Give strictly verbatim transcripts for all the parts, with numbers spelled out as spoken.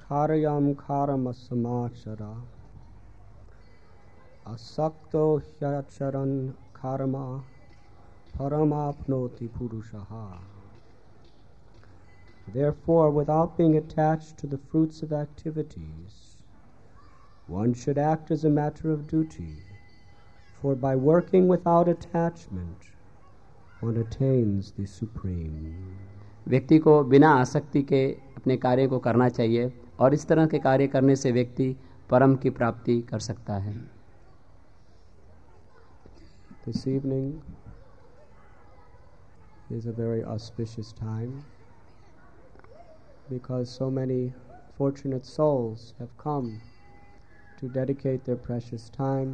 Karyam karamassamachara asakto hyacharan karma paramapnoti purushaha. Therefore, without being attached to the fruits of activities, one should act as a matter of duty, for by working without attachment, one attains the supreme. व्यक्ति को बिना आसक्ति के अपने कार्य को करना चाहिए और इस तरह के कार्य करने से व्यक्ति परम की प्राप्ति कर सकता है. This evening is a very auspicious time because so many fortunate souls have come to dedicate their precious time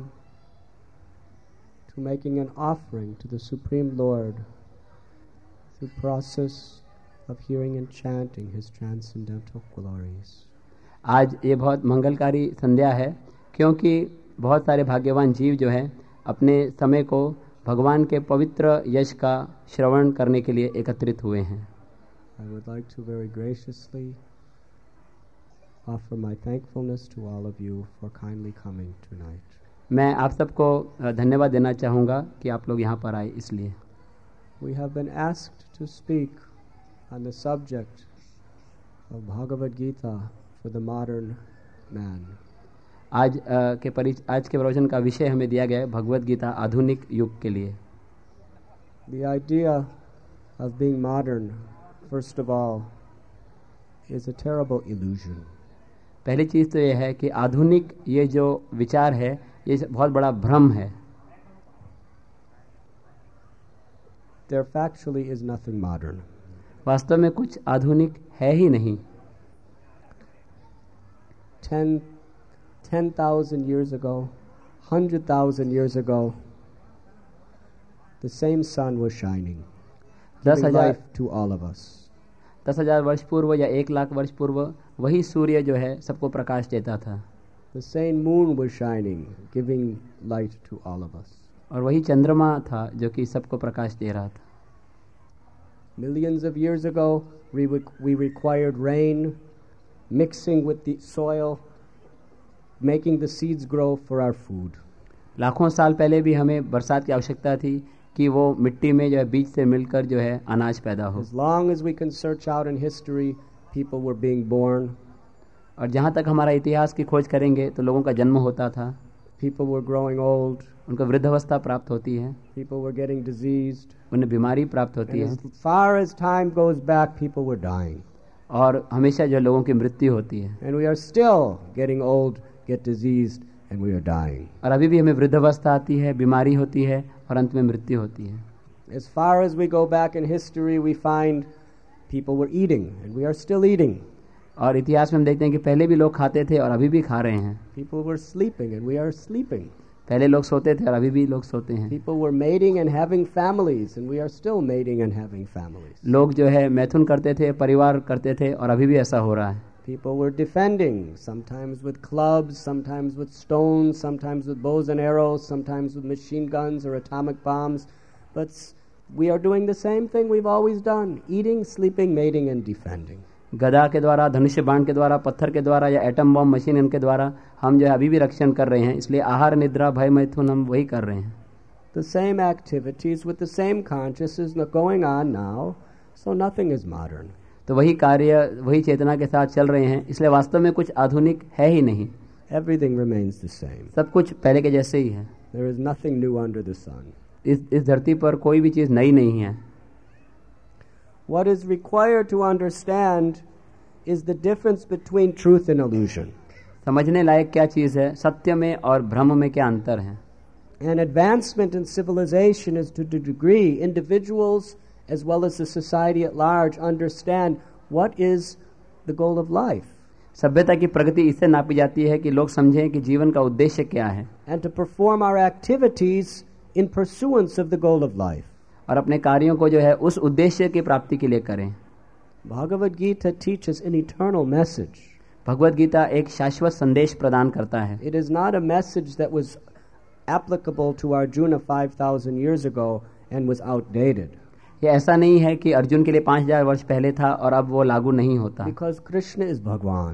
to making an offering to the Supreme Lord through process of hearing and chanting His transcendental glories. आज ये बहुत मंगलकारी संध्या है क्योंकि बहुत सारे भाग्यवान जीव जो हैं अपने समय को भगवान के पवित्र यश का श्रवण करने के लिए एकत्रित हुए हैं. I would like to very graciously offer my thankfulness to all of you for kindly coming tonight. मैं आप सबको धन्यवाद देना चाहूँगा कि आप लोग यहाँ पर आए इसलिए. We have been asked to speak on the subject of Bhagavad Gita for the modern man. आज uh, के परिच आज के प्रवचन का विषय हमें दिया गया है भगवद गीता आधुनिक युग के लिए. The idea of being modern, first of all, is a terrible illusion. पहली चीज़ तो यह है कि आधुनिक ये जो विचार है ये बहुत बड़ा भ्रम है. There factually is nothing modern. वास्तव में कुछ आधुनिक है ही नहीं. Ten, ten thousand years ago, hundred thousand years ago, the same sun was shining, giving life to all of us. दस हजार वर्ष पूर्व या एक लाख वर्ष पूर्व वही सूर्य जो है सबको प्रकाश देता था. The same moon was shining, giving light to all of us. और वही चंद्रमा था जो कि सबको प्रकाश दे रहा था. Millions of years ago, we, we required rain, mixing with the soil, making the seeds grow for our food. लाखों साल पहले भी हमें बरसात की आवश्यकता थी कि वो मिट्टी में जो है बीज से मिलकर जो है अनाज पैदा हो. As long as we can search out in history, people were being born. और जहाँ तक हमारा इतिहास की खोज करेंगे तो लोगों का जन्म होता था. People were growing old. उनको वृद्धावस्था प्राप्त होती है. People were getting diseased. उन्हें बीमारी प्राप्त होती है. As far as time goes back, people were dying. और हमेशा जो लोगों की मृत्यु होती है. And we are still getting old, get diseased, and we are dying. और अभी भी हमें वृद्धावस्था आती है, बीमारी होती है और अंत में मृत्यु होती है. As far as we go back in history, we find people were eating, and we are still eating. और इतिहास में हम देखते हैं कि पहले भी लोग खाते थे और अभी भी खा रहे हैं. People were sleeping, and we are sleeping. पहले लोग सोते थे और अभी भी लोग सोते हैं. People were mating and having families, and we are still mating and having families. लोग जो है मैथुन करते थे, परिवार करते थे और अभी भी ऐसा हो रहा है. People were defending, sometimes with clubs, sometimes with stones, sometimes with bows and arrows, sometimes with machine guns or atomic bombs. But we are doing the same thing we've always done, eating, sleeping, mating and defending. गदा के द्वारा, धनुष्य बाण के द्वारा, पत्थर के द्वारा या एटम बम मशीन इनके द्वारा हम जो है अभी भी रक्षण कर रहे हैं. इसलिए आहार, निद्रा, भय, मैथुन हम वही कर रहे हैं. The same activities with the same consciousness going on now, so nothing is modern. तो वही कार्य वही चेतना के साथ चल रहे हैं. इसलिए वास्तव में कुछ आधुनिक है ही नहीं. Everything remains the same. सब कुछ पहले के जैसे ही है. There is nothing new under the sun. इस इस धरती पर कोई भी चीज नई नहीं है. What is required to understand is the difference between truth and illusion. समझने लायक क्या चीज है, सत्य में और भ्रम में क्या अंतर है. And advancement in civilization is to the degree individuals as well as the society at large understand what is the goal of life. सभ्यता की प्रगति इससे नापी जाती है कि लोग समझें कि जीवन का उद्देश्य क्या है. And to perform our activities in pursuance of the goal of life. और अपने कार्यों को जो है उस उद्देश्य की प्राप्ति के लिए करें. Bhagavad Gita teaches an eternal message. Bhagavad Gita एक शाश्वत संदेश प्रदान करता है. It is not a message that was applicable to Arjuna five thousand years ago and was outdated. ये ऐसा नहीं है कि अर्जुन के लिए पाँच हजार वर्ष पहले था और अब वो लागू नहीं होता. Because Krishna is Bhagwan.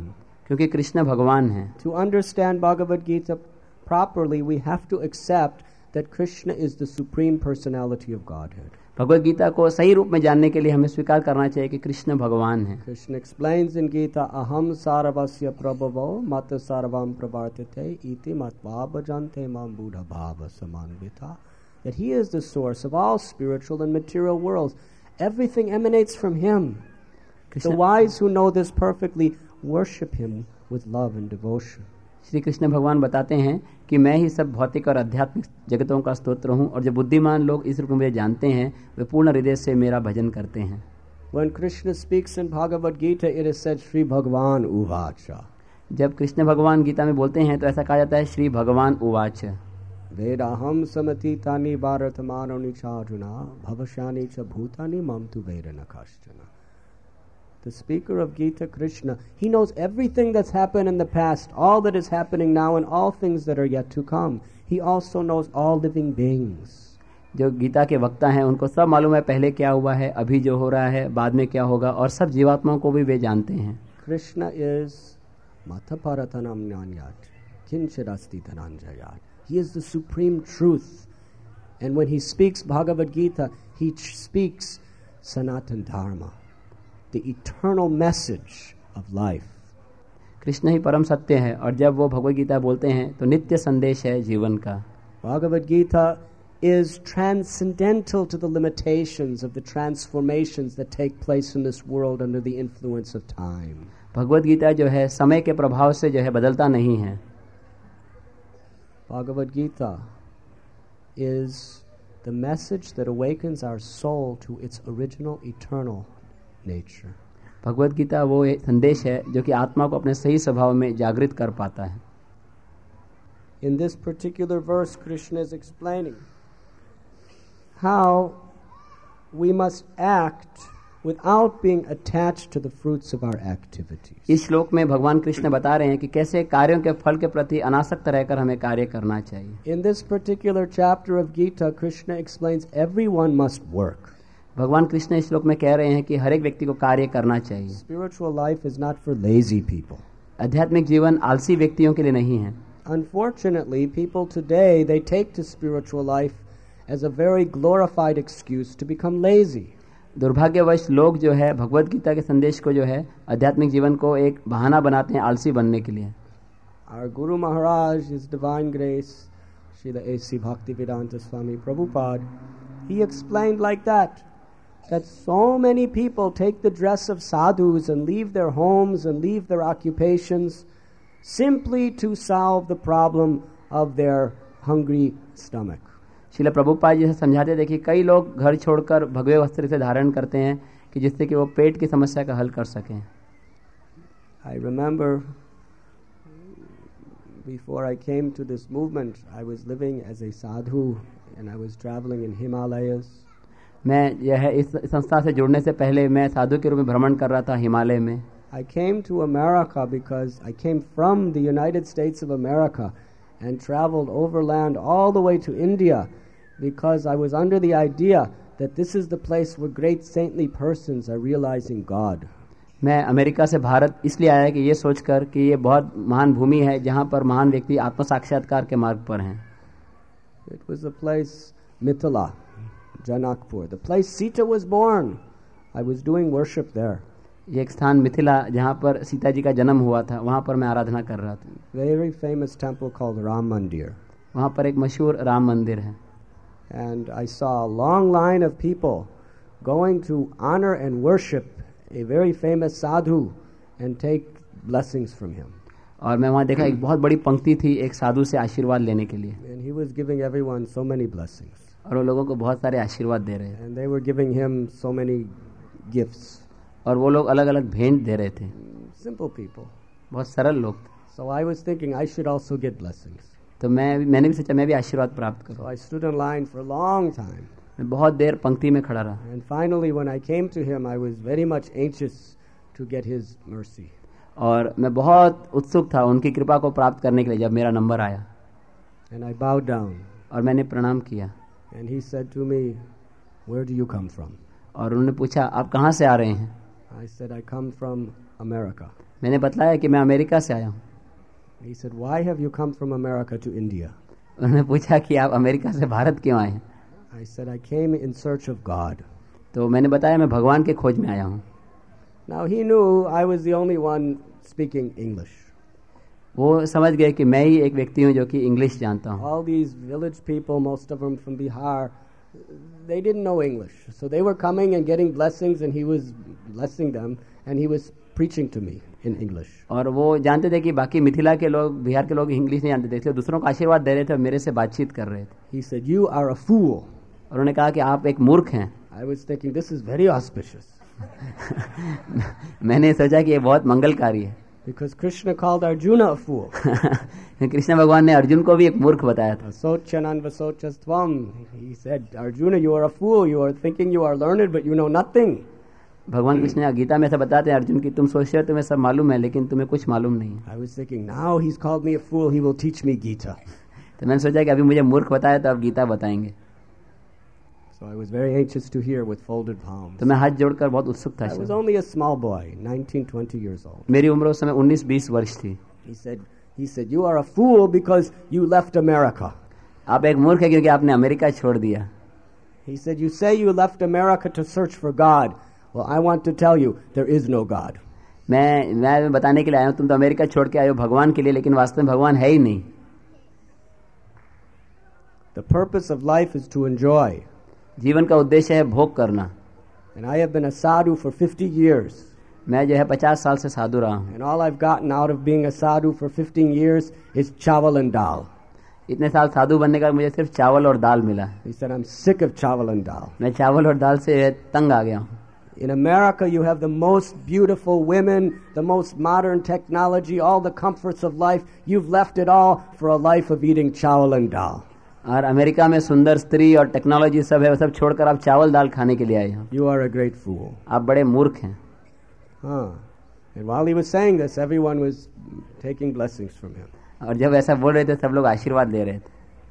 क्योंकि कृष्ण भगवान हैं। To understand Bhagavad Gita properly, we have to accept that Krishna is the supreme personality of Godhead. Bhagavad Gita को सही रूप में जानने के लिए हमें स्वीकार करना चाहिए कि कृष्ण भगवान हैं। Krishna explains in Gita, aham sarvasya prabhavo mata sarvam pravartate iti matva bhajante mam buddha bhava samanvita, that he is the source of all spiritual and material worlds. Everything emanates from him. The wise who know this perfectly worship him with love and devotion. Shri Krishna भगवान बताते हैं कि मैं ही सब भौतिक और आध्यात्मिक जगतों का स्तोत्र हूँ, और जो बुद्धिमान लोग इस रूप में मुझे जानते हैं वे पूर्ण हृदय से मेरा भजन करते हैं। When Krishna speaks in Bhagavad Gita, it is said Shri Bhagavan Uvacha. जब कृष्ण भगवान गीता में बोलते हैं तो ऐसा कहा जाता है श्री भगवान उवाच। Vedaham samatitani bharatamano charjuna bhavashani cha bhutani mam tu vedana kashchana. The speaker of Gita, Krishna, he knows everything that's happened in the past, all that is happening now, and all things that are yet to come. He also knows all living beings. जो गीता के वक्ता हैं उनको सब मालूम है पहले क्या हुआ है, अभी जो हो रहा है, बाद में क्या होगा, और सब जीवात्माओं को भी वे जानते हैं। Krishna is Mataparatanam Nyanyat, Kinchirasti Dhananjayat. He is the supreme truth. And when he speaks Bhagavad Gita, he speaks Sanatan Dharma, the eternal message of life. Krishna ही परम सत्य है, और जब वो भगवद गीता बोलते हैं तो नित्य संदेश है जीवन का। Bhagavad Gita is transcendental to the limitations of the transformations that take place in this world under the influence of time. Bhagavad Gita जो है समय के प्रभाव से जो है बदलता नहीं है। Bhagavad Gita is the message that awakens our soul to its original eternal nature. Bhagavad Gita वो एक संदेश है जो कि आत्मा को अपने सही स्वभाव में जागृत कर पाता है। In this particular verse, Krishna is explaining how we must act without being attached to the fruits of our activities. इस श्लोक में भगवान कृष्ण बता रहे हैं कि कैसे कार्यों के फल के प्रति अनासक्त रहकर हमें कार्य करना चाहिए। In this particular chapter of Gita, Krishna explains everyone must work. भगवान कृष्ण इस श्लोक में कह रहे हैं कि हर एक व्यक्ति को कार्य करना चाहिए। Spiritual life is not for lazy people. आध्यात्मिक जीवन आलसी व्यक्तियों के लिए नहीं है। Unfortunately, people today, they take to spiritual life as a very glorified excuse to become lazy. दुर्भाग्यवश लोग जो है भगवद गीता के संदेश को जो है आध्यात्मिक जीवन को एक बहाना बनाते हैं आलसी बनने के लिए। Our Guru Maharaj, His Divine Grace, Srila A C Bhaktivedanta Swami Prabhupada, he explained like that, that so many people take the dress of sadhus and leave their homes and leave their occupations simply to solve the problem of their hungry stomach. Srila Prabhupada ji से समझाते थे कि कई लोग घर छोड़कर भगवे वस्त्र से धारण करते हैं कि जिससे कि वो पेट की समस्या का हल कर सकें। I remember before I came to this movement, I was living as a sadhu and I was traveling in Himalayas. मैं यह इस संस्था से जुड़ने से पहले मैं साधु के रूप में भ्रमण कर रहा था हिमालय में। I came to America because I came from the United States of America and traveled overland all the way to India because I was under the idea that this is the place where great saintly persons are realizing God. मैं America से भारत इसलिए आया कि ये सोचकर कि ये बहुत महान भूमि है जहाँ पर महान व्यक्ति आत्म साक्षात्कार के मार्ग पर हैं। It was the place Mithila, Janakpur, the place Sita was born. I was doing worship there. ये एक स्थान मिथिला जहाँ पर सीता जी का जन्म हुआ था, वहाँ पर मैं आराधना कर रहा था। Very famous temple called Ram Mandir. वहाँ पर एक मशहूर राम मंदिर है। And I saw a long line of people going to honor and worship a very famous sadhu and take blessings from him. और मैं वहाँ देखा एक बहुत बड़ी पंक्ति थी एक साधु से आशीर्वाद लेने के लिए। And he was giving everyone so many blessings. और वो लोगों को बहुत सारे आशीर्वाद दे रहे थे। And they were giving him so many gifts. और वो लोग अलग अलग भेंट दे रहे थे। Simple people. बहुत सरल लोग थे। So I was thinking I should also get blessings. तो मैं मैंने भी सोचा मैं भी आशीर्वाद प्राप्त करूं। So I stood in line for a long time. मैं बहुत देर पंक्ति में खड़ा रहा। And finally when I came to him I was very much anxious to get his mercy. और मैं बहुत उत्सुक था उनकी कृपा को प्राप्त करने के लिए जब मेरा नंबर आया। And I bowed down. और मैंने प्रणाम किया। And he said to me, "Where do you come from?" और उन्होंने पूछा आप कहाँ से आ रहे हैं? I said I come from America. मैंने बताया कि मैं अमेरिका से आया हूँ। He said, "Why have you come from America to India?" उन्होंने पूछा कि आप अमेरिका से भारत क्यों आए हैं? I said, "I came in search of God." तो मैंने बताया मैं भगवान के खोज में आया हूँ। Now he knew I was the only one speaking English. वो समझ गए कि मैं ही एक व्यक्ति हूँ जो कि इंग्लिश जानता हूँ। All these village people, most of them from Bihar, they didn't know English. So they were coming and getting blessings, and he was blessing them, and he was preaching to me in English. और वो जानते थे कि बाकी मिथिला के लोग, बिहार के लोग इंग्लिश नहीं जानते थे, इसलिए दूसरों को आशीर्वाद दे रहे थे और मेरे से बातचीत कर रहे थे। He said, "You are a fool." और उन्होंने कहा कि आप एक मूर्ख हैं। I was thinking, this is very auspicious. मैंने सोचा कि ये बहुत मंगलकारी है। Because Krishna called Arjuna a fool. Krishna भगवान ने अर्जुन को भी एक मूर्ख बताया था। Asocchanan vasochastvam. He said, Arjuna, you are a fool. You are thinking you are learned, but you know nothing. भगवान कृष्ण गीता में ऐसा बताते हैं अर्जुन की तुम सोचते हो तुम्हें सब मालूम है लेकिन तुम्हें कुछ मालूम नहीं है। I was thinking, now he's called me a fool. He will teach me Gita. तो मैंने सोचा कि अभी मुझे मूर्ख बताया तो अब गीता बताएंगे। So I was very anxious to hear with folded palms. तो मैं हाथ जोड़कर बहुत उत्सुक था। I was only a small boy, nineteen, twenty years old. मेरी उम्र उस समय उन्नीस बीस वर्ष थी। He said, he said, you are a fool because you left America. आप एक मूर्ख है क्योंकि आपने अमेरिका छोड़ दिया। He said, you say you left America to search for God. Well, I want to tell you, there is no God. मैं मैं बताने के लिए आया हूँ तुम तो अमेरिका छोड़ के आए हो भगवान के लिए, लेकिन वास्तव में भगवान है ही नहीं। The purpose of life is to enjoy. जीवन का उद्देश्य है भोग करना। And I have been a sadhu for fifty years. मैं जो है पचास साल से साधु रहा हूँ। And all I've gotten out of being a sadhu for fifteen years is chawal and dal. इतने साल साधु बनने का मुझे सिर्फ चावल और दाल मिला। He said, I'm sick of chawal and dal. मैं चावल और दाल से तंग आ गया हूँ। In America, you have the most beautiful women, the most modern technology, all the comforts of life. You've left it all for a life of eating chawal and dal. और America में सुंदर स्त्री और टेक्नोलॉजी सब है, वो सब छोड़कर आप चावल दाल खाने के लिए आए हैं। You are a great fool. आप बड़े मूर्ख हैं। Huh. And while he was saying this, everyone was taking blessings from him. और जब ऐसा बोल रहे थे सब लोग आशीर्वाद दे रहे थे।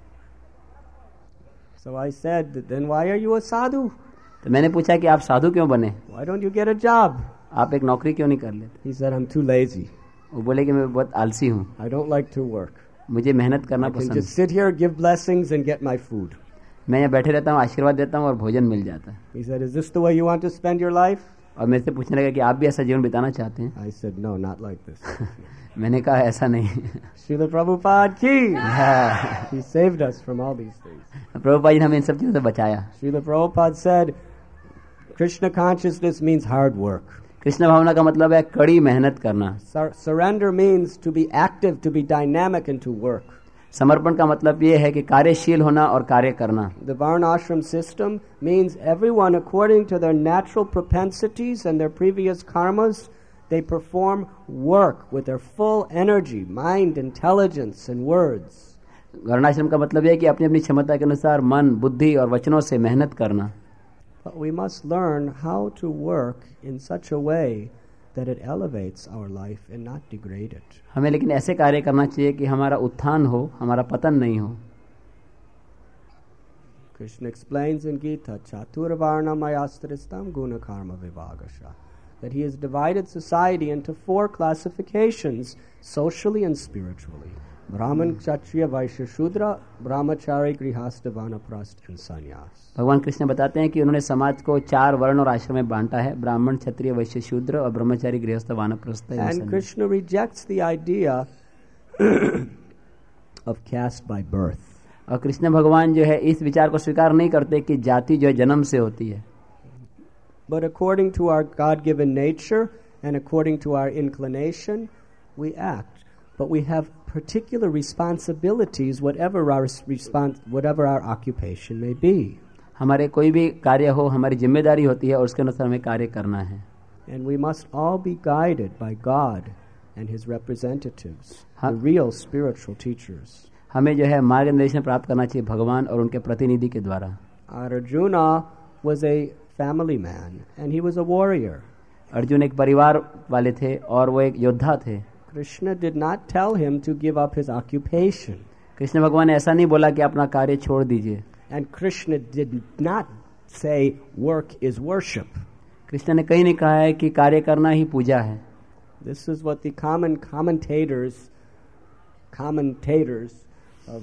So I said, then why are you a sadhu? तो मैंने पूछा कि आप साधु क्यों बने? Why don't you get a job? आप एक नौकरी क्यों नहीं कर लेते? He said, I'm too lazy. वो बोले कि मैं बहुत आलसी हूँ। I don't like to work. मुझे मेहनत करना I can पसंद just sit here, give blessings, and get my food. मैं यहाँ बैठे रहता हूँ, आशीर्वाद देता हूँ और भोजन मिल जाता है। He said, is this the way you want to spend your life? और मेरे से पूछने लगा कि आप भी ऐसा जीवन बिताना चाहते हैं? I said, no, not like this. मैंने कहा ऐसा नहीं। Srila Prabhupada ki. He saved us from all these things. Prabhupada ji ने हमें इन सब चीजों से बचाया। Srila Prabhupada said, Krishna consciousness means hard work. Krishna भावना का मतलब है कड़ी मेहनत करना। Sur- surrender means to be active, to be dynamic, and to work. समर्पण का मतलब ये है कि कार्यशील होना और कार्य करना। The Varna ashram system means everyone according to their natural propensities and their previous karmas, they perform work with their full energy, mind, intelligence, and words. वर्णाश्रम का मतलब ये है कि अपनी अपनी क्षमता के अनुसार मन, बुद्धि और वचनों से मेहनत करना। But we must learn how to work in such a way that it elevates our life and not degrade it. हमें लेकिन ऐसे कार्य करना चाहिए कि हमारा उत्थान हो, हमारा पतन नहीं हो। Krishna explains in Gita, Chaturvarna mayastristam guna karma vivagasha, that he has divided society into four classifications, socially and spiritually. Brahman, Kshatriya, Vaishya, Shudra, Brahmachari, Grihastha, Vanaprastha, and Sannyas. भगवान कृष्ण बताते हैं कि उन्होंने समाज को चार वर्ण और आश्रम में बांटा है, ब्राह्मण, क्षत्रिय, वैश्य, शूद्र और ब्रह्मचारी, गृहस्थ, वानप्रस्थ। And Krishna rejects the idea of caste by birth. और कृष्ण भगवान जो है इस विचार को स्वीकार नहीं करते कि जाति जो है जन्म से होती है। But according to our God-given nature and according to our inclination, we act. But we have particular responsibilities, whatever our respons- whatever our occupation may be. हमारे कोई भी कार्य हो, हमारी जिम्मेदारी होती है और उसके अनुसार हमें कार्य करना है। And we must all be guided by God and His representatives, हाँ। the real spiritual teachers. हमें जो है मार्गदर्शन प्राप्त करना चाहिए भगवान और उनके प्रतिनिधि के द्वारा। Arjuna was a family man and he was a warrior. Arjun एक परिवार वाले थे और वो एक योद्धा थे। Krishna did not tell him to give up his occupation. Krishna भगवान ने ऐसा नहीं बोला कि अपना कार्य छोड़ दीजिए। And Krishna did not say work is worship. Krishna ने कहीं नहीं कहा है कि कार्य करना ही पूजा है। This is what the common commentators, commentators of,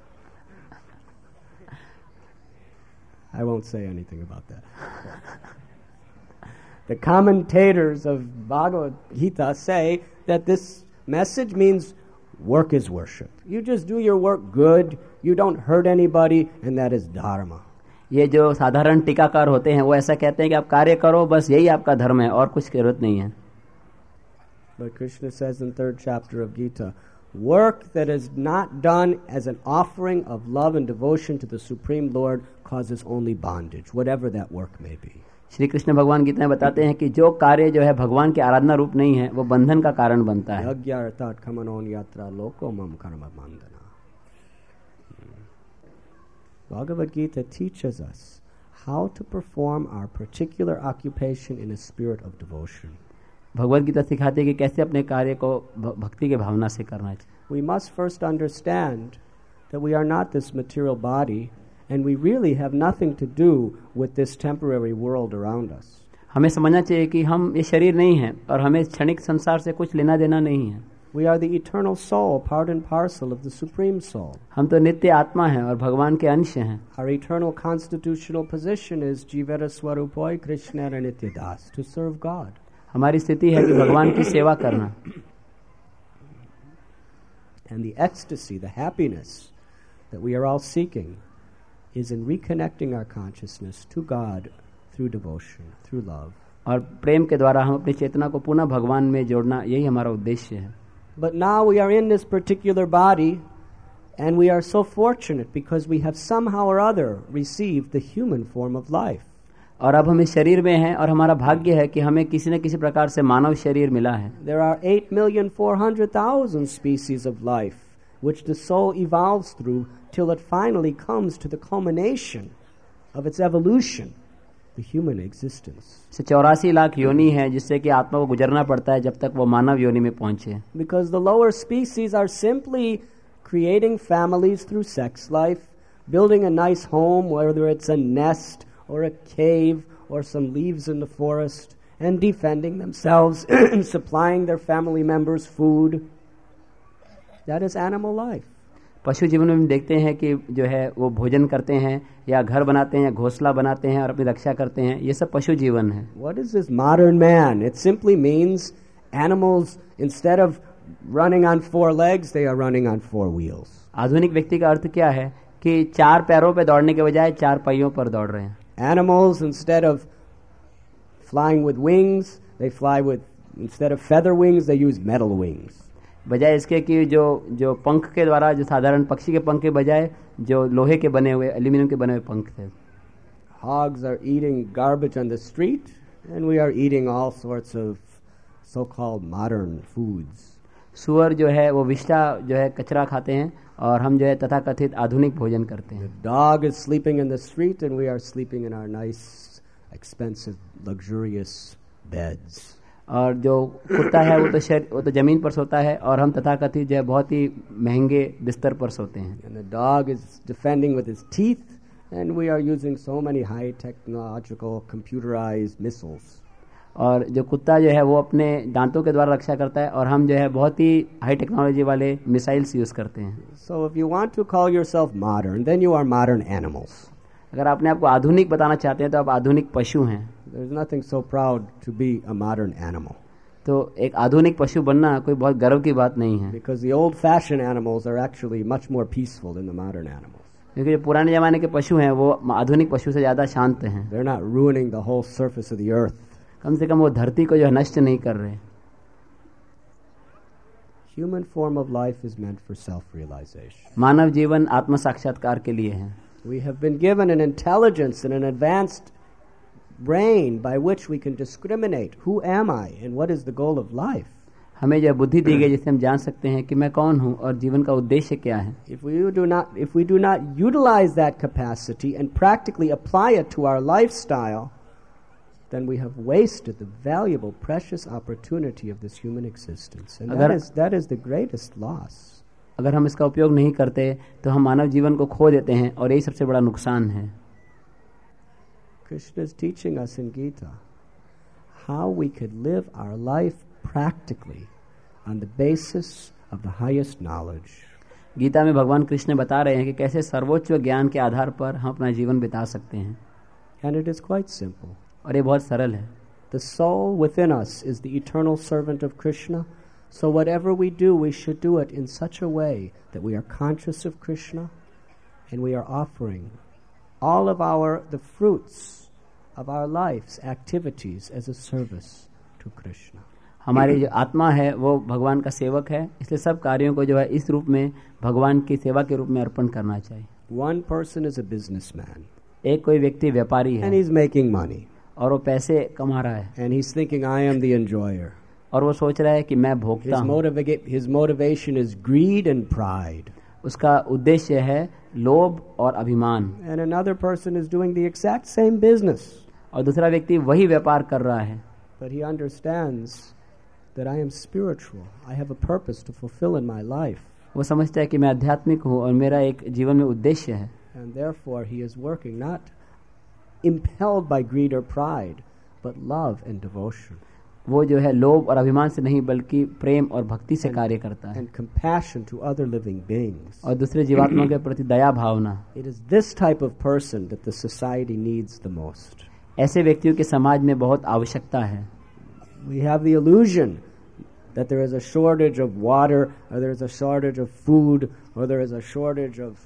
I won't say anything about that. The commentators of Bhagavad Gita say that this message means work is worship. You just do your work good, you don't hurt anybody, and that is dharma. ये जो साधारण टीकाकार होते हैं वो ऐसा कहते हैं कि आप कार्य करो, बस यही आपका धर्म है और कुछ जरूरत नहीं है. But Krishna says in third chapter of Gita, work that is not done as an offering of love and devotion to the Supreme Lord causes only bondage, whatever that work may be. Shri Krishna भगवान गीता में बताते हैं कि जो कार्य जो है भगवान के आराधना रूप नहीं है वो बंधन का कारण बनता है. यज्ञ अर्थात खमनोन यात्रा लोको मम कर्म बंधना. Bhagavad Gita teaches us how to perform our particular occupation in a spirit of devotion. Bhagavad Gita सिखाती है कि कैसे अपने कार्य को भक्ति के भावना से करना चाहिए. We must first understand that we are not this material body and we really have nothing to do with this temporary world around us. हमें समझना चाहिए कि हम ये शरीर नहीं हैं और हमें क्षणिक संसार से कुछ लेना देना नहीं है. We are the eternal soul, part and parcel of the Supreme Soul. हम तो नित्य आत्मा हैं और भगवान के अंश हैं. Our eternal constitutional position is Jivara Swarupoi Krishna Nityadas, to serve God. हमारी स्थिति है कि भगवान की सेवा करना. And the ecstasy, the happiness that we are all seeking is in reconnecting our consciousness to God through devotion, through love. और प्रेम के द्वारा हम अपनी चेतना को पुनः भगवान में जोड़ना, यही हमारा उद्देश्य है. But now we are in this particular body and we are so fortunate because we have somehow or other received the human form of life. और अब हम इस शरीर में हैं और हमारा भाग्य है कि हमें किसी न किसी प्रकार से मानव शरीर मिला है. There are eight million four hundred thousand species of life which the soul evolves through till it finally comes to the culmination of its evolution, the human existence. से चौरासी लाख योनि है जिससे कि आत्मा को गुजरना पड़ता है जब तक वो मानव योनि में पहुंचे. Because the lower species are simply creating families through sex life, building a nice home, whether it's a nest or a cave or some leaves in the forest, and defending themselves and supplying their family members food. That is animal life. पशु जीवन में हम देखते हैं कि जो है वो भोजन करते हैं या घर बनाते हैं या घोंसला बनाते हैं और अपनी रक्षा करते हैं. ये सब पशु जीवन है. What is this modern man? It simply means animals, instead of running on four legs, they are running on four wheels. आधुनिक व्यक्ति का अर्थ क्या है कि चार पैरों पर दौड़ने के बजाय चार पहियों पर दौड़ रहे हैं. Animals, instead of flying with wings, they fly with, instead of feather wings, they use metal wings. बजाय इसके कि जो जो पंख के द्वारा, जो साधारण पक्षी के पंख के बजाय जो लोहे के बने हुए, एल्यूमिनियम के बने हुए पंख थे. Hogs are eating garbage on the street, and we are eating all sorts of so-called modern foods. सुअर जो है वो विष्ठा जो है कचरा खाते हैं और हम जो है तथाकथित आधुनिक भोजन करते हैं. The dog is sleeping in the street, and we are sleeping in our nice, expensive, luxurious beds. और जो कुत्ता है वो तो शर, वो तो जमीन पर सोता है और हम तथाकथित जो है बहुत ही महंगे बिस्तर पर सोते हैं. And the dog is defending with his teeth, and we are using so many high technological computerized missiles. और जो कुत्ता जो है वो अपने दांतों के द्वारा रक्षा करता है और हम जो है बहुत ही हाई टेक्नोलॉजी वाले मिसाइल्स यूज करते हैं. So if you want to call yourself modern, then you are modern animals. अगर आपने आपको आधुनिक बताना चाहते हैं तो आप आधुनिक पशु हैं. There's nothing so proud to be a modern animal. तो एक आधुनिक पशु बनना कोई बहुत गर्व की बात नहीं है. Because the old-fashioned animals are actually much more peaceful than the modern animals. क्योंकि जो पुराने जमाने के पशु हैं वो आधुनिक पशु से ज़्यादा शांत हैं. They're not ruining the whole surface of the earth. कम से कम वो धरती को जो है नष्ट नहीं कर रहे. Human form of life is meant for self-realization. मानव जीवन आत्म साक्षात्कार के लिए है. We have been given an intelligence and an advanced brain by which we can discriminate who am I and what is the goal of life. हमें जो बुद्धि दी गई जिससे हम जान सकते हैं कि मैं कौन हूँ और जीवन का उद्देश्य क्या है. If we do not if we do not utilize that capacity and practically apply it to our lifestyle, then we have wasted the valuable, precious opportunity of this human existence. And that is, that is the greatest loss. अगर हम इसका उपयोग नहीं करते तो हम मानव जीवन को खो देते हैं और यही सबसे बड़ा नुकसान है. Krishna is teaching us in Gita how we could live our life practically on the basis of the highest knowledge. Gita में भगवान कृष्ण बता रहे हैं कि कैसे सर्वोच्च ज्ञान के आधार पर हम अपना जीवन बिता सकते हैं. And it is quite simple. और ये बहुत सरल है. The soul within us is the eternal servant of Krishna. So whatever we do, we should do it in such a way that we are conscious of Krishna and we are offering all of our, the fruits of our life's activities as a service to Krishna. हमारी जो आत्मा है वो भगवान का सेवक है, इसलिए सब कार्यों को जो है इस रूप में भगवान की सेवा के रूप में अर्पण करना चाहिए. One person is a businessman. एक कोई व्यक्ति व्यापारी है and he's making money. और वो पैसे कमा रहा है. And he's thinking, I am the enjoyer. और वो सोच रहा है कि मैं भोगता his, हूँ. motiva- his motivation is greed and pride. उसका उद्देश्य है लोभ और अभिमान. And another person is doing the exact same business. और दूसरा व्यक्ति वही व्यापार कर रहा है. But he understands that I am spiritual. I have a purpose to fulfill in my life. वो समझता है कि मैं आध्यात्मिक हूँ और मेरा एक जीवन में उद्देश्य है. And therefore he is working not impelled by greed or pride, but love and devotion. वो जो है लोभ और अभिमान से नहीं बल्कि प्रेम और भक्ति से कार्य करता है. And compassion to other living beings. और दूसरे जीवात्माओं के प्रति दया भावना. It is this type of person that the society needs the most. ऐसे व्यक्तियों के समाज में बहुत आवश्यकता है. We have the illusion that there is a shortage of water, or there is a shortage of food, or there is a shortage of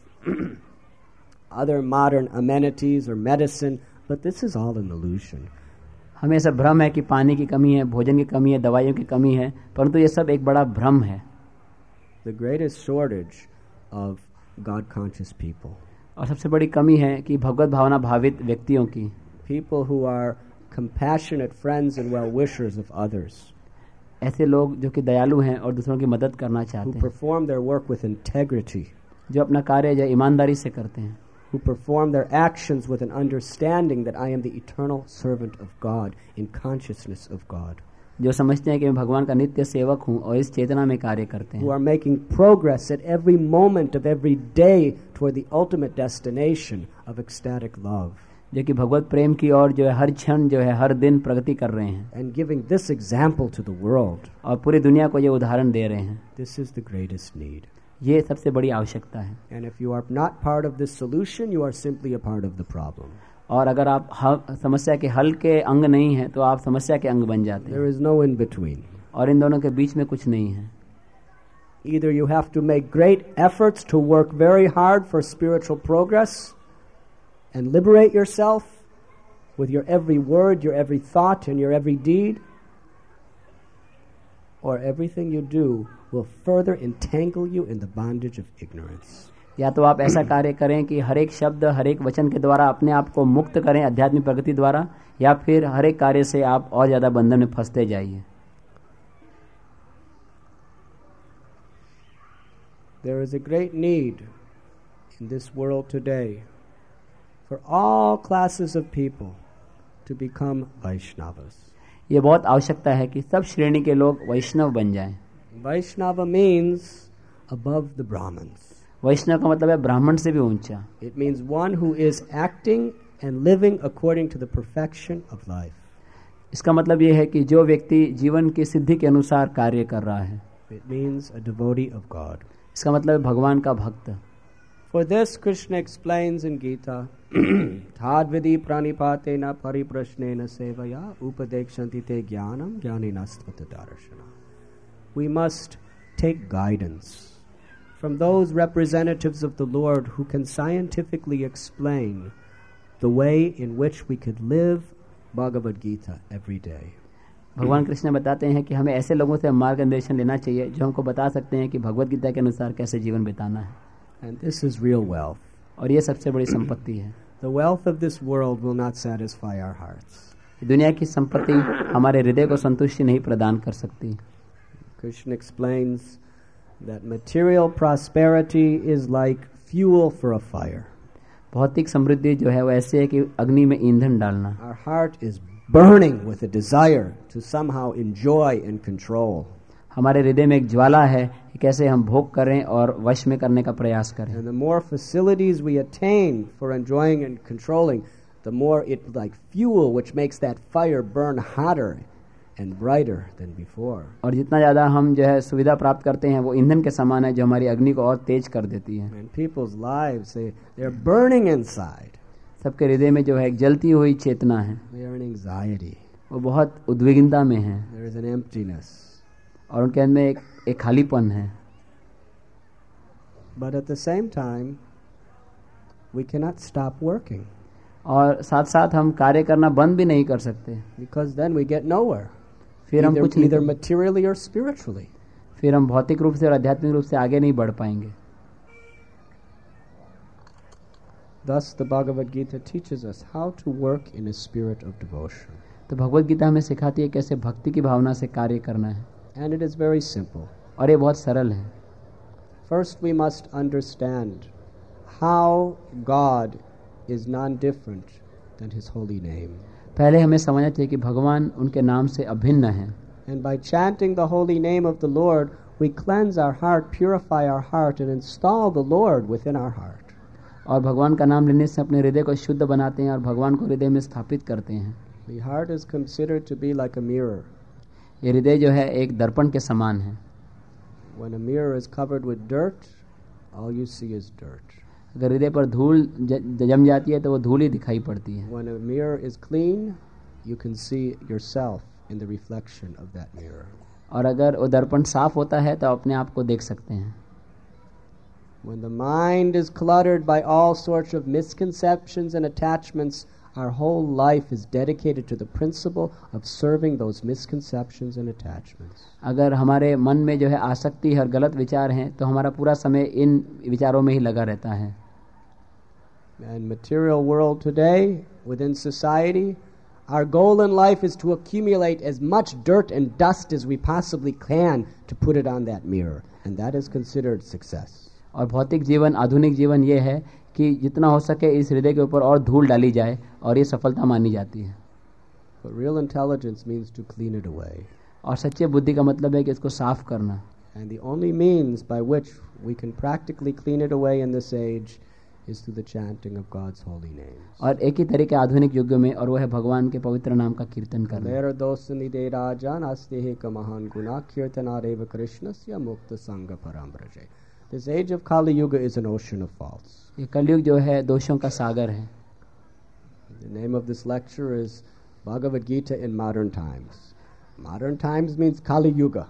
other modern amenities or medicine, but this is all an illusion. हमें ऐसा भ्रम है कि पानी की कमी है, भोजन की कमी है, दवाइयों की कमी है, परंतु ये सब एक बड़ा भ्रम है. The greatest shortage of God conscious people. और सबसे बड़ी कमी है कि भगवत भावना भावित व्यक्तियों की. People who are compassionate friends and well wishers of others. ऐसे लोग जो कि दयालु हैं और दूसरों की मदद करना चाहते Who हैं. perform their work with integrity. जो अपना कार्य जो ईमानदारी से करते हैं. Who perform their actions with an understanding that I am the eternal servant of God in consciousness of God. जो समझते हैं कि मैं भगवान का नित्य सेवक हूँ और इस चेतना में कार्य करते Who हैं. are making progress at every moment of every day toward the ultimate destination of ecstatic love. जो कि भगवत प्रेम की ओर जो है हर क्षण जो है हर दिन प्रगति कर रहे हैं. And giving this example to the world. और पूरी दुनिया को ये उदाहरण दे रहे हैं. This is the greatest need. ये सबसे बड़ी आवश्यकता है. And if you are not part of this solution, you are simply a part of the problem. और अगर आप ह- समस्या के हल के अंग नहीं हैं तो आप समस्या के अंग बन जाते हैं. There is no in between. और इन दोनों के बीच में कुछ नहीं है. Either you have to make great efforts to work very hard for spiritual progress and liberate yourself with your every word, your every thought, and your every deed, or everything you do will further entangle you in the bondage of ignorance. या तो आप ऐसा कार्य करें कि हर एक शब्द हर एक वचन के द्वारा अपने आप को मुक्त करें आध्यात्मिक प्रगति द्वारा, या फिर हर एक कार्य से आप और ज्यादा बंधन में फंसते जाइए. There is a great need in this world today for all classes of people to become Vaishnavas. ये बहुत आवश्यकता है कि सब श्रेणी के लोग वैष्णव बन जाएं. Vaishnava means above the Brahmins. वैष्णव का मतलब है ब्राह्मण से भी ऊंचा. It means one who is acting and living according to the perfection of life. इसका मतलब ये है कि जो व्यक्ति जीवन की सिद्धि के अनुसार कार्य कर रहा है. It means a devotee of God. इसका मतलब है भगवान का भक्त. For this, Krishna explains in Gita, Tadvidi pranipatena pariprashnena sevaya upadekshanti te jnanam jnaninastvata darshana. We must take guidance from those representatives of the Lord who can scientifically explain the way in which we could live Bhagavad Gita every day. भगवान कृष्ण बताते हैं कि हमें ऐसे लोगों से मार्गदर्शन लेना चाहिए जो हमको बता सकते हैं कि भगवत गीता के अनुसार कैसे जीवन बिताना है. And this is real wealth. और ये सबसे बड़ी संपत्ति है. The wealth of this world will not satisfy our hearts. दुनिया की संपत्ति हमारे हृदय को संतुष्टि नहीं प्रदान कर सकती. Krishna explains that material prosperity is like fuel for a fire. भौतिक समृद्धि जो है वो ऐसे है कि अग्नि में ईंधन डालना. Our heart is burning with a desire to somehow enjoy and control. हमारे हृदय में एक ज्वाला है कि कैसे हम भोग करें और वश में करने का प्रयास करें. And the more facilities we attain for enjoying and controlling, the more it like fuel which makes that fire burn hotter and brighter than before. और जितना ज़्यादा हम जो है सुविधा प्राप्त करते हैं वो ईंधन के समान है जो हमारी अग्नि को और तेज कर देती है. And people's lives, they, they're burning inside. सबके हृदय में जो है एक जलती हुई चेतना है. They are in anxiety. वो बहुत उद्विग्नता में है. There is an emptiness. और उनके अंदर में एक, एक खालीपन है. But at the same time, we cannot stop working. और साथ साथ हम कार्य करना बंद भी नहीं कर सकते. Because then we get nowhere. फिर हम Either, कुछ either नहीं, materially or spiritually. फिर हम भौतिक रूप से और आध्यात्मिक रूप से आगे नहीं बढ़ पाएंगे. Thus the Bhagavad Gita teaches us how to work in a spirit of devotion. तो भगवत गीता हमें सिखाती है कैसे भक्ति की भावना से कार्य करना है. And it is very simple. और ये बहुत सरल है. First we must understand how God is non-different than His holy name. पहले हमें समझना चाहिए कि भगवान उनके नाम से अभिन्न है. And by chanting the holy name of the Lord, we cleanse our heart, purify our heart, and install the Lord within our heart. और भगवान का नाम लेने से अपने हृदय को शुद्ध बनाते हैं और भगवान को हृदय में स्थापित करते हैं. The heart is considered to be like a mirror. ये हृदय जो है एक दर्पण के समान है. When a mirror is covered with dirt, all you see is dirt. अगर हृदय पर धूल जम जाती है तो वो धूल ही दिखाई पड़ती है. When a mirror is clean, you can see yourself in the reflection of that mirror. और अगर वो दर्पण साफ होता है तो अपने आप को देख सकते हैं. When the mind is cluttered by all sorts of misconceptions and attachments, our whole life is dedicated to the principle of serving those misconceptions and attachments. अगर हमारे मन में जो है आसक्ति और गलत विचार हैं तो हमारा पूरा समय इन विचारों में ही लगा रहता है. And material world today, within society, our goal in life is to accumulate as much dirt and dust as we possibly can to put it on that mirror, and that is considered success. और भौतिक जीवन, आधुनिक जीवन ये है कि जितना हो सके इस हृदय के ऊपर और धूल डाली जाए और ये सफलता मानी जाती है. But real intelligence means to clean it away. और सच्चे बुद्धि का मतलब है कि इसको साफ करना. And the only means by which we can practically clean it away in this age is through the chanting of God's holy names. और एक ही तरीके आधुनिक युग में और वो है भगवान के पवित्र नाम का कीर्तन करना. Lera dosanide rajan astehe kamahan guna kirtanareva krishnasya mukta sangha parambraje. This age of Kali Yuga is an ocean of faults. ये कलयुग जो है दोषों का सागर है. The name of this lecture is Bhagavad Gita in Modern Times. Modern Times means Kali Yuga.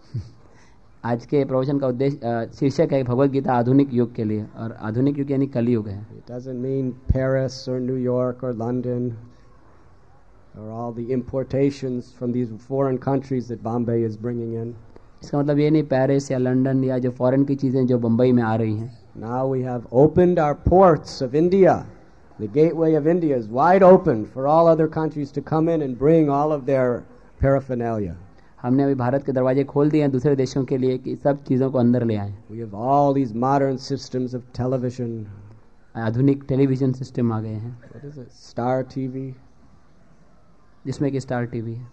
आज के प्रवचन का उद्देश्य शीर्षक है भगवत गीता आधुनिक युग के लिए और आधुनिक युग यानी कलयुग है. It doesn't mean Paris or New York or London or all the importations from these foreign countries that Bombay is bringing in. इसका मतलब ये नहीं पेरिस या लंदन या जो फॉरेन की चीज़ें जो बम्बई में आ रही हैं. Now we have opened our ports of India. The gateway of India is wide open for all other countries to come in and bring all of their paraphernalia. हमने अभी भारत के दरवाजे खोल दिए हैं दूसरे देशों के लिए कि सब चीज़ों को अंदर ले आएं. We have all these modern systems of television. आधुनिक टेलीविजन सिस्टम आ गए हैं. What is it? Star T V. जिसमें कि स्टार टीवी है.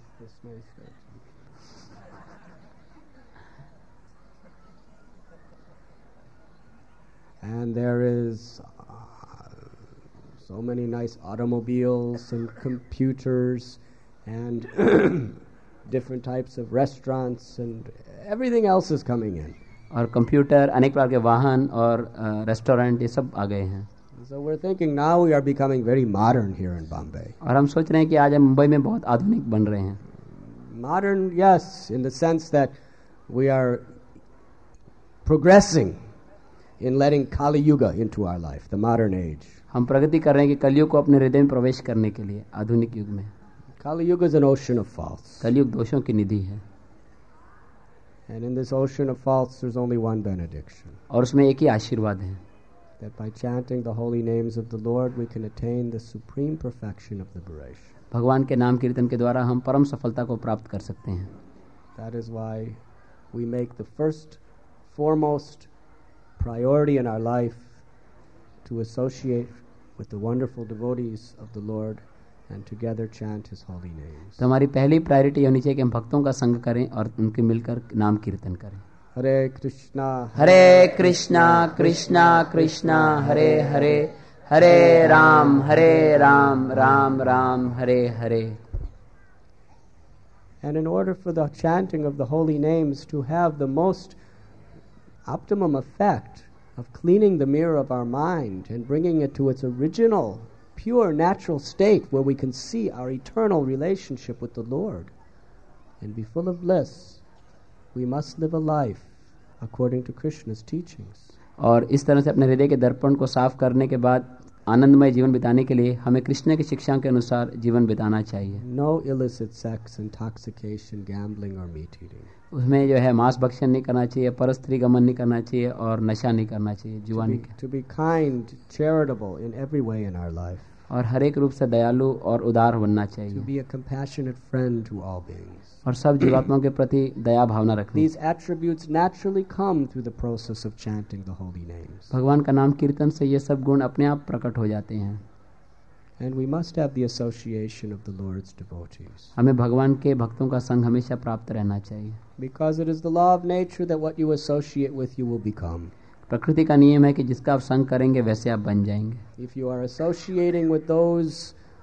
And there is uh, so many nice automobiles and computers and different types of restaurants and everything else is coming in. और computer, अनेक प्रकार के वाहन और रेस्टोरेंट ये सब आ गए हैं. So we're thinking now we are becoming very modern here in Bombay. और हम सोच रहे हैं कि आज हम मुंबई में बहुत आधुनिक बन रहे हैं. Modern, yes, in the sense that we are progressing in letting Kali Yuga into our life, the modern age. हम प्रगति कर रहे हैं कि कलयुग को अपने हृदय में प्रवेश करने के लिए आधुनिक युग में. Kali Yuga is an ocean of faults. कलयुग दोषों की निधि है. And in this ocean of faults there's only one benediction. और उसमें एक ही आशीर्वाद है. That by chanting the holy names of the Lord we can attain the supreme perfection of liberation. भगवान के नाम कीर्तन के द्वारा हम परम सफलता को प्राप्त कर सकते हैं. That is why we make the first foremost priority in our life to associate with the wonderful devotees of the Lord and together chant His holy names. तो हमारी पहली प्रायोरिटी होनी चाहिए कि हम भक्तों का संग करें और उनके मिलकर नाम कीर्तन करें. Hare Krishna, Hare Krishna Krishna Krishna Hare Hare, Hare Ram Hare Ram Ram Ram Hare Hare. And in order for the chanting of the holy names to have the most optimum effect of cleaning the mirror of our mind and bringing it to its original, pure, natural state where we can see our eternal relationship with the Lord and be full of bliss, we must live a life according to Krishna's teachings. और इस तरह से अपने हृदय के दर्पण को साफ करने के बाद आनंदमय जीवन बिताने के लिए हमें कृष्ण की शिक्षा के अनुसार जीवन बिताना चाहिए. No illicit sex, intoxication, gambling or meat eating. उसमें जो है मांस भक्षण नहीं करना चाहिए, परस्त्री गमन नहीं करना चाहिए और नशा नहीं करना चाहिए, जुआ नहीं करना. To be kind, charitable in every way in our life. और हर एक रूप से दयालु और उदार बनना चाहिए. To be a compassionate friend to all beings. और सब जीवात्माओं के प्रति दया भावना रखनी. These attributes naturally come through the process of chanting the holy names. भगवान का नाम कीर्तन से ये सब गुण अपने आप प्रकट हो जाते हैं. And we must have the association of the Lord's devotees. हमें भगवान के भक्तों का संग हमेशा प्राप्त रहना चाहिए. Because it is the law of nature that what you associate with you will become. प्रकृति का नियम है कि जिसका आप संग करेंगे वैसे आप बन जाएंगे. If you are associating with those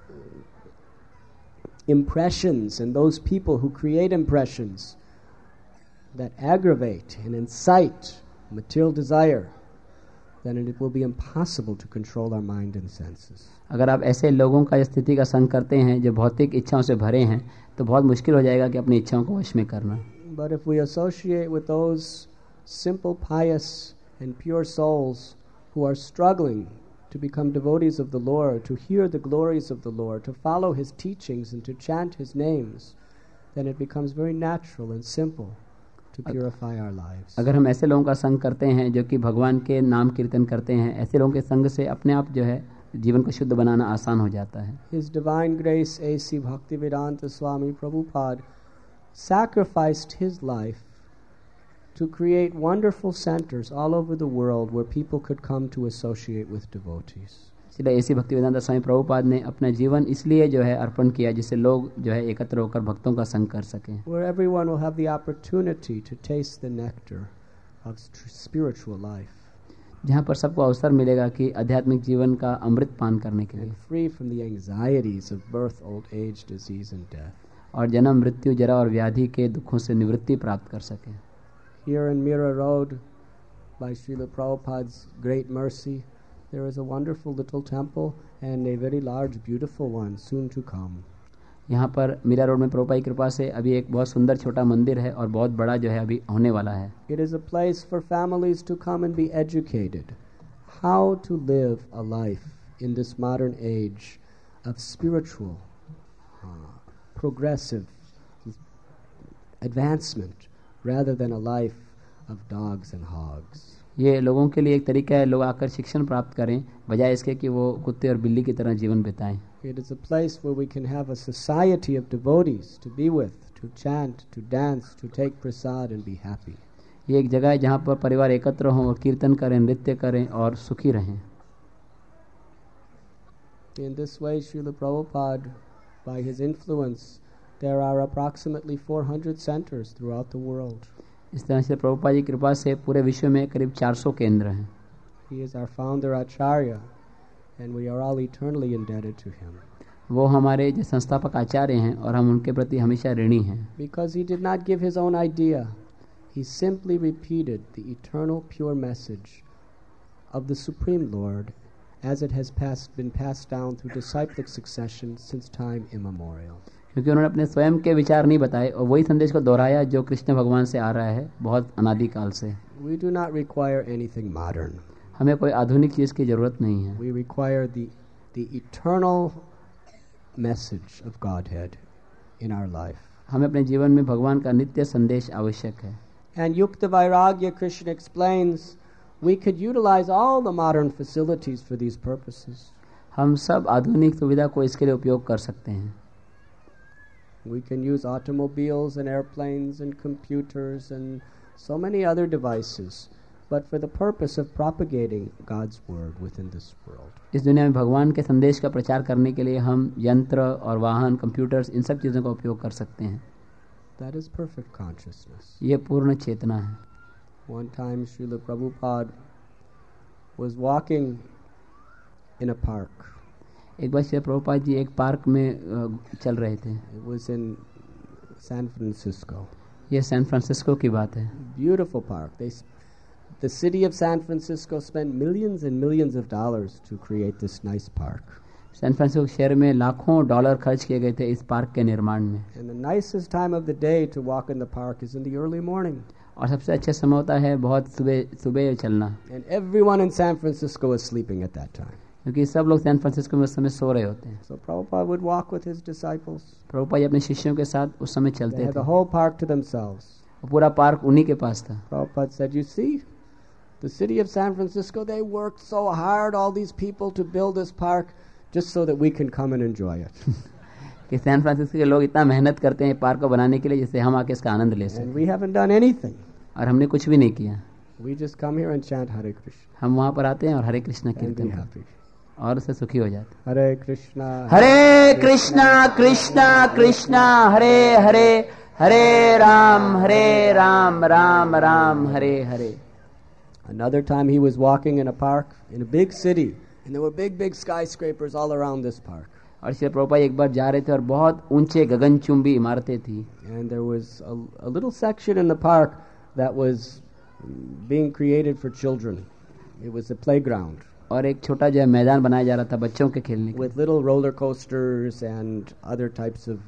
impressions and those people who create impressions that aggravate and incite material desire, then it will be impossible to control our mind and senses. अगर आप ऐसे लोगों का स्थिति का संग करते हैं जो भौतिक इच्छाओं से भरे हैं तो बहुत मुश्किल हो जाएगा कि अपनी इच्छाओं को वश में करना. But if we associate with those simple, pious and pure souls who are struggling to become devotees of the Lord, to hear the glories of the Lord, to follow His teachings and to chant His names, then it becomes very natural and simple to purify our lives. अगर हम ऐसे लोगों का संग करते हैं जो कि भगवान के नाम कीर्तन करते हैं, ऐसे लोगों के संग से अपने आप जो है जीवन को शुद्ध बनाना आसान हो जाता है. His Divine Grace A C Bhaktivedanta Swami Prabhupada sacrificed his life to create wonderful centers all over the world where people could come to associate with devotees. इसलिए ऐसी भक्तिवेदांत स्वामी प्रभुपाद ने अपना जीवन इसलिए जो है अर्पण किया जिससे लोग जो है एकत्र होकर भक्तों का संग कर सकें. Where everyone will have the opportunity to taste the nectar of spiritual life. जहाँ पर सबको अवसर मिलेगा कि आध्यात्मिक जीवन का अमृत पान करने के लिए. And free from the anxieties of birth, old age, disease and death. और जन्म, मृत्यु, जरा और व्याधि के दुखों से निवृत्ति प्राप्त कर सकें. Here in Mira Road, by Srila Prabhupada's great mercy, there is a wonderful little temple and a very large, beautiful one soon to come. यहाँ पर मीरा रोड में प्रभुपाद की कृपा से अभी एक बहुत सुंदर छोटा मंदिर है और बहुत बड़ा जो है अभी होने वाला है. It is a place for families to come and be educated how to live a life in this modern age of spiritual, uh, progressive advancement rather than a life of dogs and hogs. ये लोगों के लिए एक तरीका है लोग आकर शिक्षण प्राप्त करें बजाय इसके कि वो कुत्ते और बिल्ली की तरह जीवन बिताएं. It is a place where we can have a society of devotees to be with, to chant, to dance, to take prasad and be happy. ये एक जगह है जहाँ पर परिवार एकत्र हों और कीर्तन करें, नृत्य करें और सुखी रहें. In this way, Srila Prabhupada, by his influence, there are approximately four hundred centers throughout the world. इस तरह से प्रभुपाद जी की कृपा से पूरे विश्व में करीब चार सौ केंद्र हैं. He is our founder Acharya, and we are all eternally indebted to him. वो हमारे जो संस्थापक आचार्य हैं और हम उनके प्रति हमेशा ऋणी हैं. Because he did not give his own idea, he simply repeated the eternal pure message of the Supreme Lord as it has passed, been passed down through disciplic succession since time immemorial. क्योंकि उन्होंने अपने स्वयं के विचार नहीं बताए और वही संदेश को दोहराया जो कृष्ण भगवान से आ रहा है बहुत अनादिकाल से. We do not require anything modern. हमें कोई आधुनिक चीज़ की ज़रूरत नहीं है. We require the, the eternal message of Godhead in our life. हमें अपने जीवन में भगवान का नित्य संदेश आवश्यक है. And Yukta Vairagya, Krishna explains, we could utilize all the modern facilities for these purposes. हम सब आधुनिक सुविधा को इसके लिए उपयोग कर सकते हैं. We can use automobiles and airplanes and computers and so many other devices, but for the purpose of propagating God's word within this world. इस दुनिया में भगवान के संदेश का प्रचार करने के लिए हम यंत्र और वाहन, कंप्यूटर्स इन सब चीज़ों का उपयोग कर सकते हैं. That is perfect consciousness. ये पूर्ण चेतना है. One time Srila Prabhupada was walking in a park. एक बार श्री प्रभुपाद जी एक पार्क में चल रहे थे. It was in San Francisco. ये सैन फ्रांसिस्को की बात है. Beautiful park. They, the city of San Francisco spent millions and millions of dollars to create this nice park. San Francisco शहर में लाखों डॉलर खर्च किए गए थे इस पार्क के निर्माण में. And the nicest time of the day to walk in the park is in the early morning. और सबसे अच्छा समय होता है बहुत सुबह सुबह चलना. And everyone in San Francisco is sleeping at that time. क्योंकि सब लोग सैन फ्रांसिस्को में उस समय सो रहे होते हैं. So Prabhupada would walk with his disciples. Prabhupada ji अपने शिष्यों के साथ उस समय They चलते had थे. the whole park to themselves. पूरा पार्क उन्हीं के पास था. Prabhupada said, you see, the city of San Francisco, they worked so hard, all these people, to build this park just so that we can come and enjoy it. कि San Francisco के लोग इतना मेहनत करते हैं park को बनाने के लिए जिससे हम आके इसका आनंद ले And सकें. we haven't done anything. और हमने कुछ भी नहीं किया. We just come here and chant Hare Krishna हम वहाँ पर आते हैं और हरे कृष्णा and be कीर्तन करते happy. हैं और उससे सुखी हो जाते हैं. Hare Krishna. Hare Krishna Krishna Krishna Hare Hare Hare Ram Hare Ram Ram Ram Hare Hare. Another time he was walking in a park in a big city, and there were big, big skyscrapers all around this park. और श्री प्रभुपाद एक बार जा रहे थे और बहुत ऊंचे गगनचुंबी इमारतें थी. And there was a, a little section in the park that was being created for children. It was a playground और एक छोटा जो है मैदान बनाया जा रहा था बच्चों के खेलने के लिए. with little roller coasters and other types of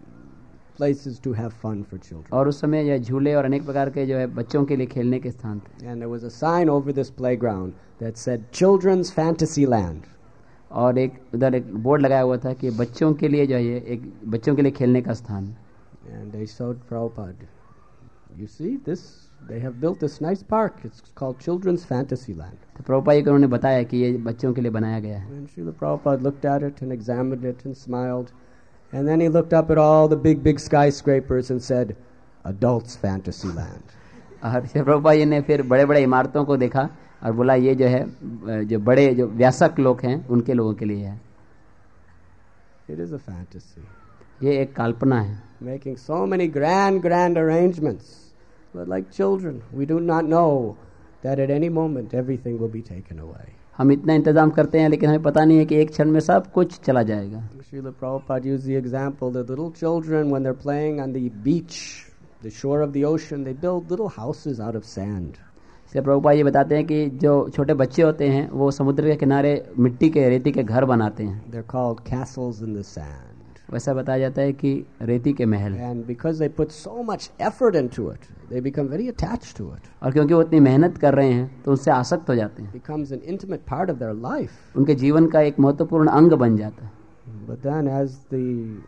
places to have fun for children. और उस समय जो है झूले और अनेक प्रकार के जो है बच्चों के लिए खेलने के स्थान थे. And there was a sign over this playground that said Children's Fantasy Land. और एक उधर एक बोर्ड लगाया हुआ था कि बच्चों के लिए जो है ये एक बच्चों के लिए खेलने का स्थान. And they showed Prabhupada, you see this, they have built this nice park. It's called Children's Fantasy Land. तो प्रभुपाद जी को उन्होंने बताया कि ये बच्चों के लिए बनाया गया है. And Srila Prabhupada looked at it and examined it and smiled. And then he looked up at all the big, big skyscrapers and said, Adults Fantasy Land. और श्री प्रभुपाद जी ने फिर बड़े बड़े इमारतों को देखा और बोला ये जो है जो बड़े जो व्यासक लोग हैं उनके लोगों के लिए है. It is a fantasy. ये एक कल्पना है. Making so many grand, grand arrangements. But like children, we do not know that at any moment everything will be taken away. हम इतना इंतजाम करते हैं लेकिन हमें पता नहीं है कि एक क्षण में सब कुछ चला जाएगा. Srila Prabhupada used the example that little children, when they're playing on the beach, the shore of the ocean, they build little houses out of sand. Shri Prabhupada ji बताते हैं कि जो छोटे बच्चे होते हैं वो समुद्र के किनारे मिट्टी के रेती के घर बनाते हैं. They're called castles in the sand. वैसा बताया जाता है कि रेती के महल. And because they put so much effort into it, they become very attached to it. और क्योंकि वो इतनी मेहनत कर रहे हैं तो उससे आसक्त हो जाते हैं. It becomes an intimate part of their life. उनके जीवन का एक महत्वपूर्ण अंग बन जाता है. But then as the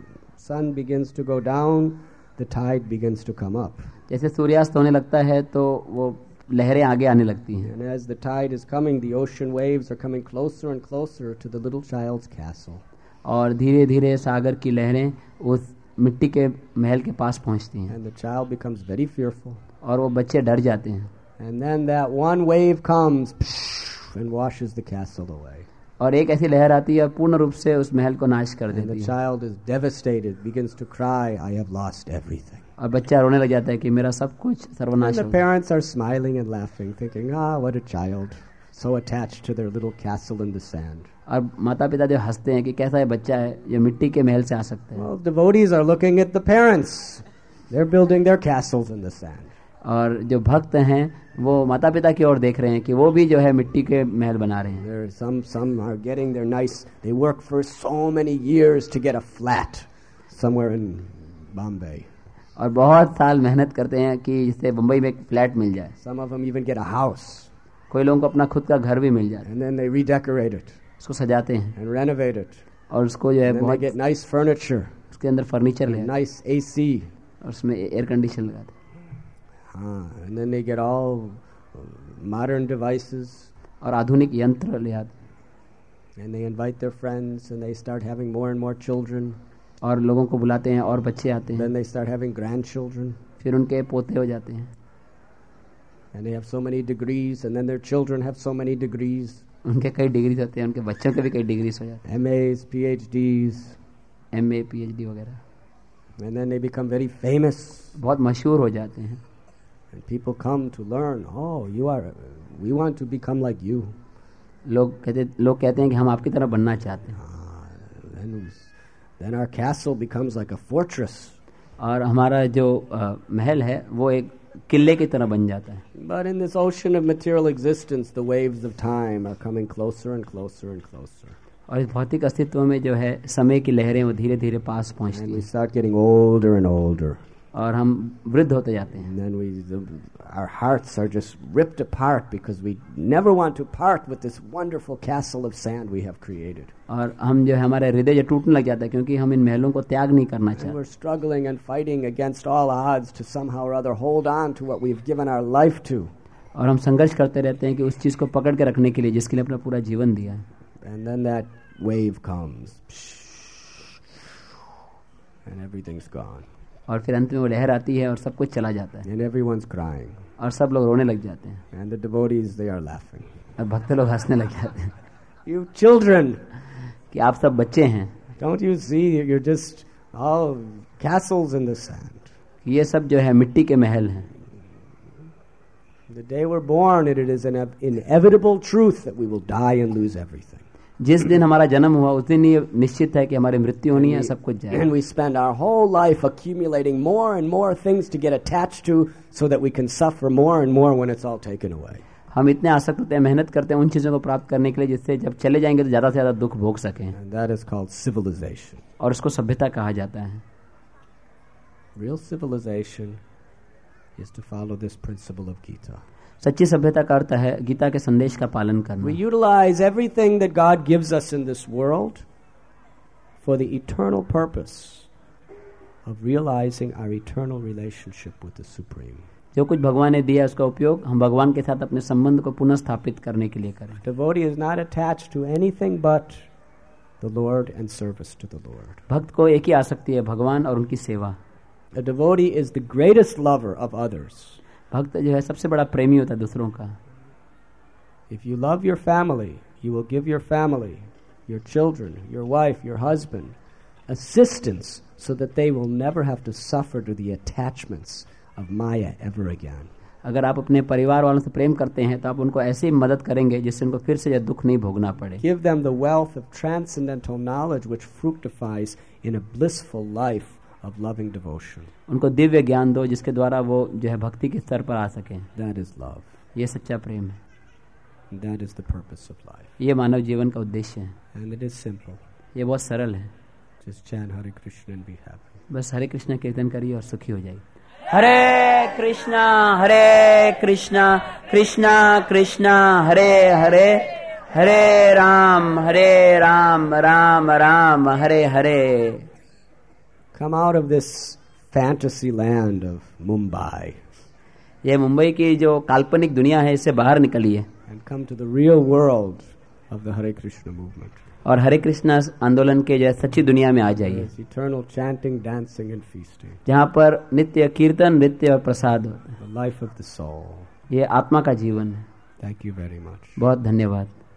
sun begins to go down, the tide begins to come up. जैसे सूर्यास्त होने लगता है तो वो लहरें आगे आने लगती हैं. And as the tide is coming, the ocean waves are coming closer and closer to the little child's castle. और धीरे धीरे सागर की लहरें उस मिट्टी के महल के पास पहुंचती हैं. And the child becomes very fearful. और वो बच्चे डर जाते हैं. And then that one wave comes and washes the castle away. और एक ऐसी लहर आती है और पूर्ण रूप से उस महल को नाश कर And देती the है. child is devastated, begins to cry, I have lost everything. और बच्चा रोने लग जाता है कि मेरा सब कुछ And सर्वनाश the हो गया. parents are smiling and laughing, thinking, ah, what a child, so attached to their little castle in the sand. और माता पिता जो हंसते हैं कि कैसा है बच्चा है जो मिट्टी के महल से आ सकता है. Well, devotees are looking at the parents. They're building their castles in the sand. और जो भक्त हैं वो माता पिता की ओर देख रहे हैं कि वो भी जो है मिट्टी के महल बना रहे हैं. There are some, some are getting their nice, they work for so many years to get a flat somewhere in Bombay. और बहुत साल मेहनत करते हैं कि जिससे मुंबई में एक फ्लैट मिल जाए. Some of them even get a house. कोई लोगों को अपना खुद का घर भी मिल जाए. And then they redecorate it उसको सजाते हैं and renovate it. और उसको जो है And then they बहुत get nice furniture, उसके अंदर फर्नीचर ले and आते हैं nice A C. और उसमें एयर कंडीशन लगाते हैं. Ah, and then they get all modern devices. और आधुनिक यंत्र ले आते हैं. And they invite their friends and they start having more and more children. और लोगों को बुलाते हैं और बच्चे आते हैं. Then they start having grandchildren. फिर उनके पोते हो जाते हैं. And they have so many degrees, and then their children have so many degrees. उनके कई डिग्रीज होते हैं. उनके बच्चों के भी कई डिग्रीज हो जाते M As, P H Ds. हैं. M A P H D वगैरह. And then they become very famous. बहुत मशहूर हो जाते हैं. And people come to learn, oh, you are, we want to become like you. लोग कहते लोग कहते हैं कि हम आपकी तरह बनना चाहते हैं. Ah, then, then our castle becomes like a fortress. और हमारा जो आ, महल है वो एक किले की तरह बन जाता है. But in this ocean of material existence, the waves of time are coming closer and closer and closer. और इस भौतिक अस्तित्व में जो है समय की लहरें वो धीरे धीरे पास पहुंचती And we हैं start getting older and older. और हम वृद्ध होते जाते हैं. And then we, the, our hearts are just ripped apart because we never want to part with this wonderful castle of sand we have created. और हम जो है हमारे हृदय जो टूटने लग जाता है क्योंकि हम इन महलों को त्याग नहीं करना And चाहते. we're struggling and fighting against all odds to somehow or other hold on to what we've given our life to. और हम संघर्ष करते रहते हैं कि उस चीज को पकड़ के रखने के लिए जिसके लिए अपना पूरा जीवन दिया है. And then that wave comes. And everything's gone. और फिर अंत में वो लहर आती है और सब कुछ चला जाता है And everyone's crying. और सब लोग रोने लग जाते हैं And the devotees, they are laughing. और भक्त लोग हंसने लग जाते हैं You children, कि आप सब बच्चे हैं, don't you see you're just all castles in the sand. ये सब जो है मिट्टी के महल हैं. The day we're born, it is an inevitable truth that we will die and lose everything. जिस दिन हमारा जन्म हुआ उस दिन ये निश्चित है कि हमारी मृत्यु होनी है, सब कुछ जाएगा. And we spend our whole life accumulating more and more things to get attached to so that we can suffer more and more when it's all taken away. हम इतने आसक्त होते हैं, मेहनत करते हैं उन चीजों को प्राप्त करने के लिए जिससे जब चले जाएंगे तो ज्यादा से ज्यादा दुख भोग सकें. And that is called civilization. और उसको सभ्यता कहा जाता है. Real civilization is to follow this principle of Gita. सच्ची सभ्यता का अर्थ है गीता के संदेश का पालन We करना. utilize everything that God gives us in this world for the eternal purpose of realizing our eternal relationship with the Supreme. जो कुछ भगवान ने दिया उसका उपयोग हम भगवान के साथ अपने संबंध को पुनः स्थापित करने के लिए करें. Devotee is not attached to anything but the Lord and service to the Lord. भक्त को एक ही आसक्ति है, भगवान और उनकी सेवा. A devotee is the greatest lover of others. भक्त जो है सबसे बड़ा प्रेमी होता है दूसरों का. If you love your family, you will give your family, your children, your wife, your husband, assistance so that they will never have to suffer to the attachments of Maya ever again. अगर आप अपने परिवार वालों से प्रेम करते हैं तो आप उनको ऐसे ही मदद करेंगे जिससे उनको फिर से यह दुख नहीं भोगना पड़े. Give them the wealth of transcendental knowledge which fructifies in a blissful life of loving devotion. उनको दिव्य ज्ञान दो जिसके द्वारा वो जो है भक्ति के स्तर पर आ सकें. That is love. ये सच्चा प्रेम है. And that is the purpose of life. ये मानव जीवन का उद्देश्य है. And it is simple. ये बहुत सरल है. Just chant Hare Krishna and be happy. बस हरे कृष्णा कीर्तन करिए और सुखी हो जाइए. हरे कृष्णा हरे कृष्णा कृष्णा कृष्णा हरे हरे हरे राम हरे Ram Ram Ram Hare Hare. Come out of this fantasy land of Mumbai. ये मुंबई की जो काल्पनिक दुनिया है इससे बाहर निकलिए And come to the real world of the Hare Krishna movement. और हरे कृष्णा आंदोलन के जो है सच्ची दुनिया में आ जाइए It's eternal chanting, dancing and feasting. जहाँ पर नित्य कीर्तन नृत्य और प्रसाद होता है. The life of the soul. ये आत्मा का जीवन है. Thank you very much. बहुत धन्यवाद.